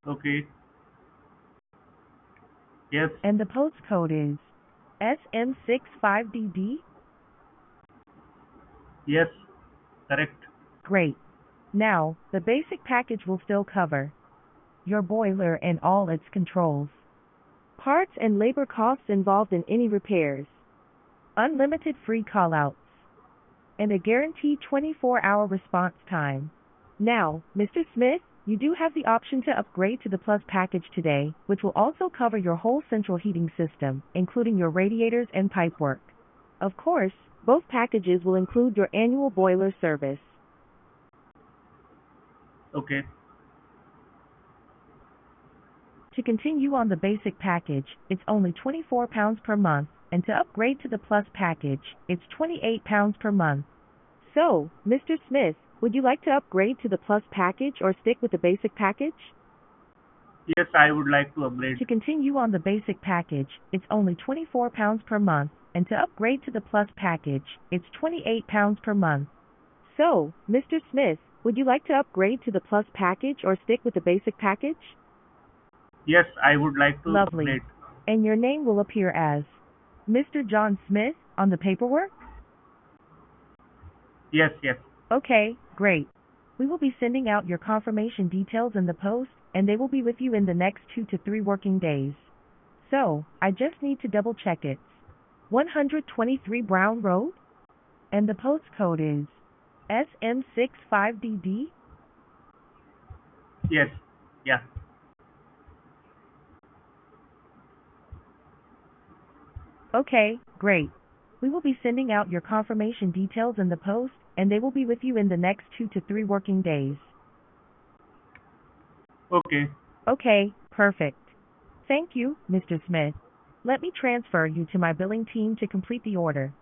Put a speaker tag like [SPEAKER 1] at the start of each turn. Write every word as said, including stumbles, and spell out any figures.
[SPEAKER 1] Okay. Yes.
[SPEAKER 2] And the postcode is S M six five D D?
[SPEAKER 1] Yes. Correct.
[SPEAKER 2] Great. Now, the basic package will still cover your boiler and all its controls, parts and labor costs involved in any repairs, unlimited free callouts, and a guaranteed twenty-four hour response time. Now, Mister Smith, you do have the option to upgrade to the Plus package today, which will also cover your whole central heating system, including your radiators and pipework. Of course, both packages will include your annual boiler service.
[SPEAKER 1] Okay.
[SPEAKER 2] To continue on the basic package, it's only twenty-four pounds per month, and to upgrade to the Plus package, it's twenty-eight pounds per month. So, Mister Smith, would you like to upgrade to the Plus package or stick with the basic package?
[SPEAKER 1] Yes, I would like to upgrade.
[SPEAKER 2] To continue on the basic package, it's only twenty-four pounds per month, and to upgrade to the Plus package, it's twenty-eight pounds per month. So, Mister Smith, would you like to upgrade to the Plus package or stick with the basic package?
[SPEAKER 1] Yes, I would like to
[SPEAKER 2] Lovely.
[SPEAKER 1] upgrade.
[SPEAKER 2] And your name will appear as Mister John Smith on the paperwork?
[SPEAKER 1] Yes, yes.
[SPEAKER 2] Okay, great. We will be sending out your confirmation details in the post, and they will be with you in the next two to three working days. So, I just need to double check it. one twenty-three Brown Road? And the postcode is S M six five D D?
[SPEAKER 1] Yes. Yeah.
[SPEAKER 2] Okay, great. We will be sending out your confirmation details in the post, and they will be with you in the next two to three working days.
[SPEAKER 1] Okay.
[SPEAKER 2] Okay, perfect. Thank you, Mister Smith. Let me transfer you to my billing team to complete the order.